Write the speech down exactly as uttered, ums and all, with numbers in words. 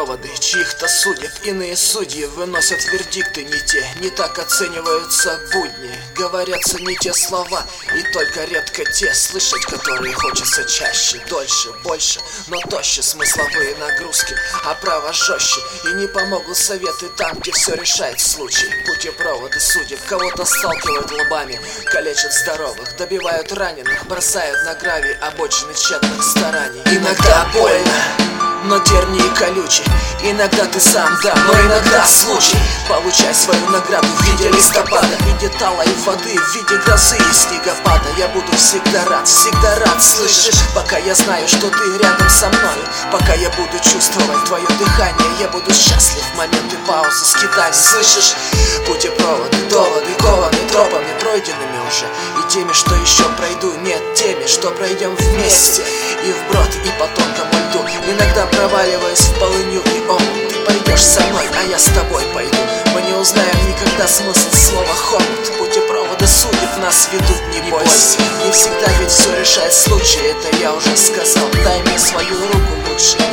проводы чьих-то судеб. Иные судьи выносят вердикты не те, не так оцениваются будни. Говорятся не те слова, и только редко те, слышать которые хочется чаще, дольше, больше, но тоще. Смысловые нагрузки, а право жестче. И не помогут советы там, где все решает случай. Путепроводы судеб кого-то сталкивают лбами, калечат здоровых, добивают раненых, бросают на гравий обочины тщетных стараний. Иногда больно, но тернии колючие. Иногда ты сам, да, но иногда случай. Получай свою награду в виде листопада, в виде тала и воды, в виде грозы и снегопада. Я буду всегда рад, всегда рад, слышишь? Пока я знаю, что ты рядом со мною, пока я буду чувствовать твое дыхание, я буду счастлив в моменты паузы, скитаний, слышишь? Путепроводы, доводы, кованы тропами, пройденными уже, и теми, что еще пройду, нет, теми, что пройдем вместе, и вброд, и по тонкому льду. Иногда проваливаясь в полынью и омут, ты пойдешь со мной, а я с тобой пойду. Мы не узнаем никогда смысл слова хомут. Путепроводы судеб нас ведут, не бойся. Не всегда ведь все решает случай, это я уже сказал. Дай мне свою руку лучше.